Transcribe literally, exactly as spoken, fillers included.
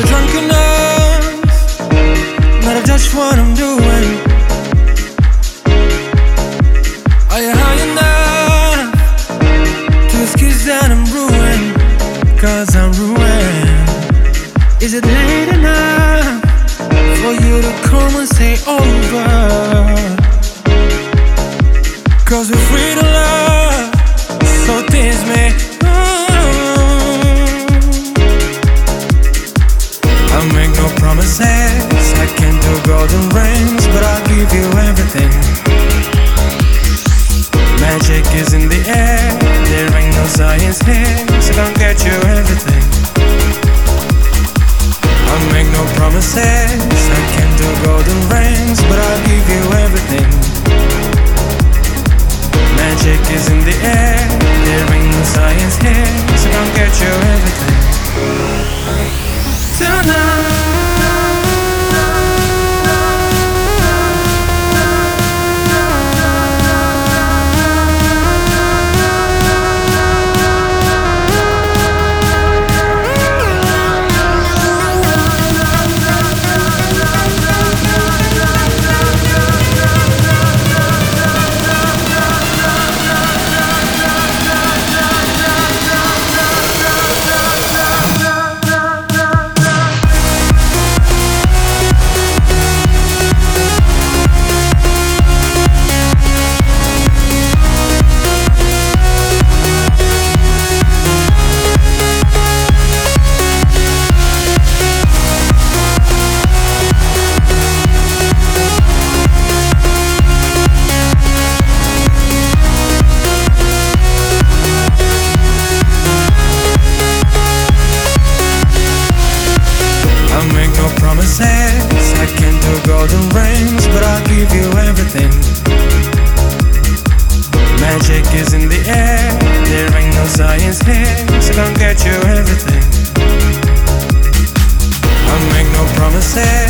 drunk enough not to judge what I'm doing? Are you high enough to excuse that I'm ruined? Cause I'm ruined. Is it late enough for you to come and stay over? Cause we're free to love, so tease me. I'll make no promises, I can't do golden rings, but I'll give you everything. Magic is in the air, there ain't no science here, so don't get you everything. I'll make no promises, I can't do golden rings, but I'll give you everything. Magic is in the air, there ain't no science here, so don't get you everything. Tonight I can't do golden rings, but I'll give you everything. Magic is in the air, there ain't no science here, so don't get you everything. I'll make no promises,